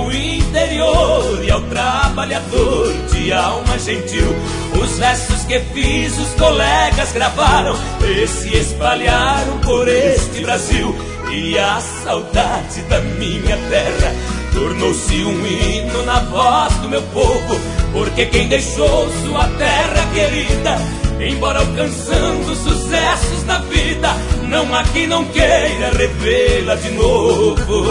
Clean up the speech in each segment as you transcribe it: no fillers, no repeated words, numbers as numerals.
ao interior e ao trabalhador de alma gentil. Os versos que fiz os colegas gravaram e se espalharam por este Brasil. E a saudade da minha terra tornou-se um hino na voz do meu povo, porque quem deixou sua terra querida, embora alcançando sucessos da vida, não há quem não queira revê-la de novo.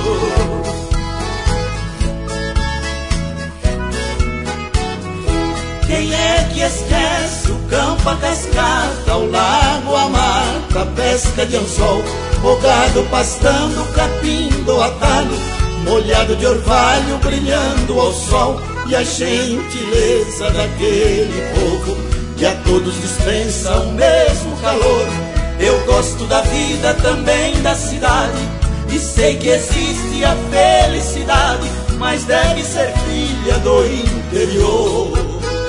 Quem é que esquece o campo, a cascata, o lago, a mata, a pesca de anzol, o gado pastando, o capim do atalho, molhado de orvalho brilhando ao sol, e a gentileza daquele povo que a todos dispensa o mesmo calor. Eu gosto da vida também da cidade, e sei que existe a felicidade, mas deve ser filha do interior.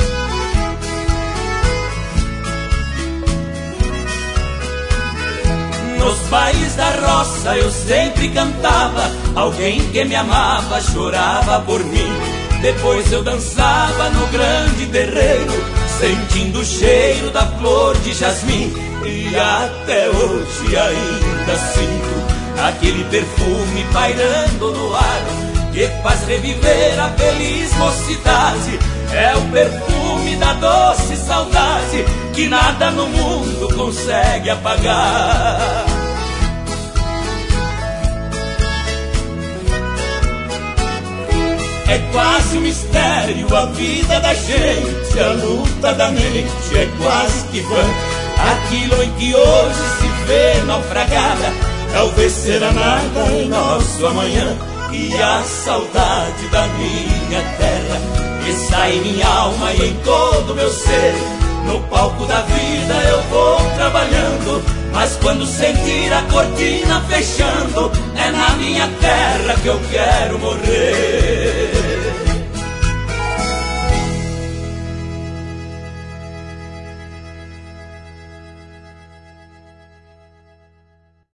Nos bailes da roça eu sempre cantava, alguém que me amava chorava por mim. Depois eu dançava no grande terreiro, sentindo o cheiro da flor de jasmim. E até hoje ainda sinto aquele perfume pairando no ar, que faz reviver a feliz mocidade. É o perfume da doce saudade que nada no mundo consegue apagar. É quase um mistério a vida da gente, a luta da mente é quase que vã. Aquilo em que hoje se vê naufragada, talvez será nada em nosso amanhã. E a saudade da minha terra está em minha alma e em todo meu ser. No palco da vida eu vou trabalhando, mas quando sentir a cortina fechando, é na minha terra que eu quero morrer.